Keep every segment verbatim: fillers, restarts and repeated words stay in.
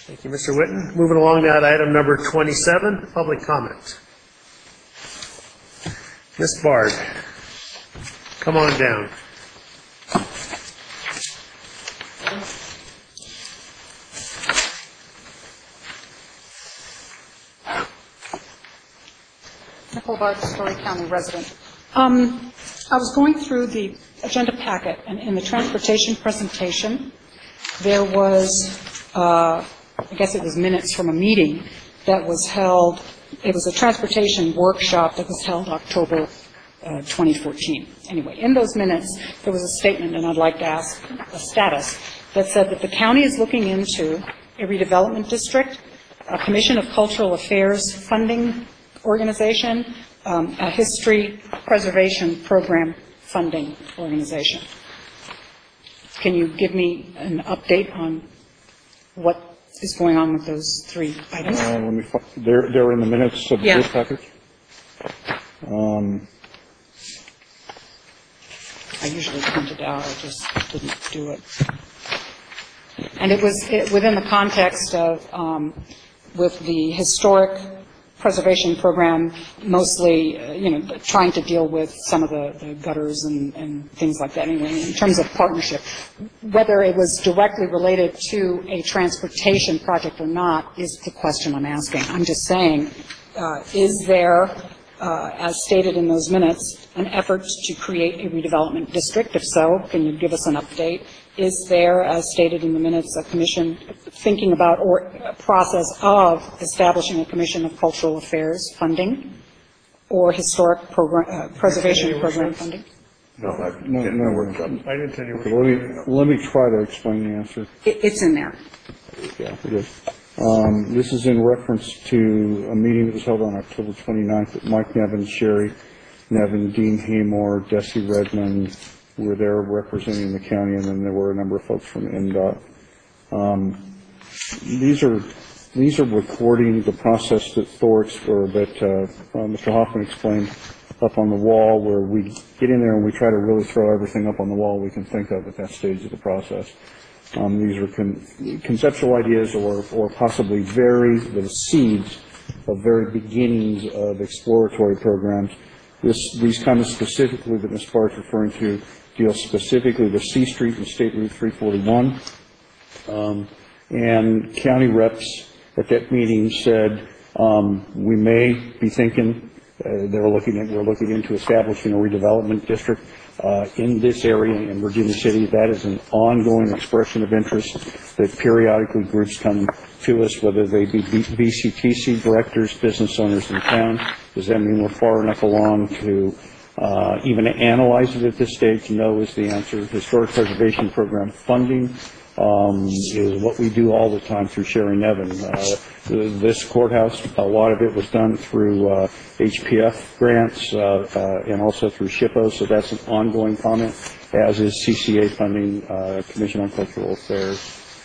Thank you, Mister Witten. Moving along now to item number twenty-seven, public comment. Miz Bard, come on down. Nicole Bard, Story County resident. Um, I was going through the agenda packet, and in the transportation presentation, there was, uh, I guess it was minutes from a meeting that was held. It was a transportation workshop that was held October uh, twenty fourteen. Anyway, in those minutes, there was a statement, and I'd like to ask a status, that said that the county is looking into a redevelopment district, a Commission of Cultural Affairs funding organization, um, a history preservation program funding organization. Can you give me an update on what is going on with those three items? Uh, let me. They're they're in the minutes of the yeah. first package. Um, I usually print it out. I just didn't do it. And it was it, within the context of um, with the historic preservation program, mostly, uh, you know, trying to deal with some of the, the gutters and, and things like that. Anyway, in terms of partnership, whether it was directly related to a transportation project or not is the question I'm asking. I'm just saying, uh, is there, uh, as stated in those minutes, an effort to create a redevelopment district? If so, can you give us an update? Is there, as stated in the minutes, a commission thinking about or a process of establishing a Commission of Cultural Affairs funding or historic program, uh, preservation program funding? No, no, no workshop. I didn't tell you. Okay, let me let me try to explain the answer. It, it's in there. Yeah, it is. Um, this is in reference to a meeting that was held on October twenty-ninth with Mike Nevin, Sherry Nevin, Dean Haymore, Desi Redmond were there representing the county, and then there were a number of folks from N D O T. Um, these are these are recording the process that Thorx or that uh, uh, Mister Hoffman explained up on the wall, where we get in there and we try to really throw everything up on the wall we can think of at that stage of the process. Um, these are con conceptual ideas or, or possibly very, the seeds of very beginnings of exploratory programs. This, these comments specifically that Miz Barr is referring to deal specifically with C Street and State Route three forty-one. Um, and county reps at that meeting said um, we may be thinking, uh, they were looking at, we're looking into establishing a redevelopment district Uh, in this area in Virginia City. That is an ongoing expression of interest that periodically groups come to us, whether they be V C T C directors, business owners in town. Does that mean we're far enough along to uh, even analyze it at this stage? No is the answer. Historic Preservation Program funding um, is what we do all the time through Sherry Nevin. Uh, this courthouse, a lot of it was done through uh, H P F grants uh, uh, and also through SHPO, so that's an ongoing comment, as is C C A funding, uh, Commission on Cultural Affairs.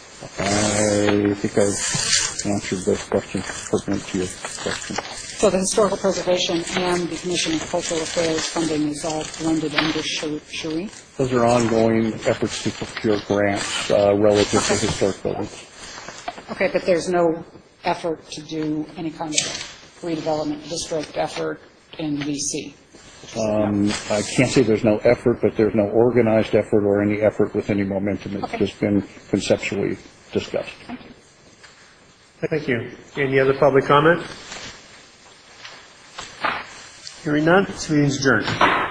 I think I've answered those questions pertinent to your question. So the Historical Preservation and the Commission of Cultural Affairs funding is all blended under Cherie? Those are ongoing efforts to procure grants uh, relative okay. to historic buildings. Okay, but there's no effort to do any kind of redevelopment district effort in V C? Um, I can't say there's no effort, but there's no organized effort or any effort with any momentum. It's okay. just been conceptually discussed. Thank you. Thank you. Any other public comment? Hearing none, this meeting is adjourned.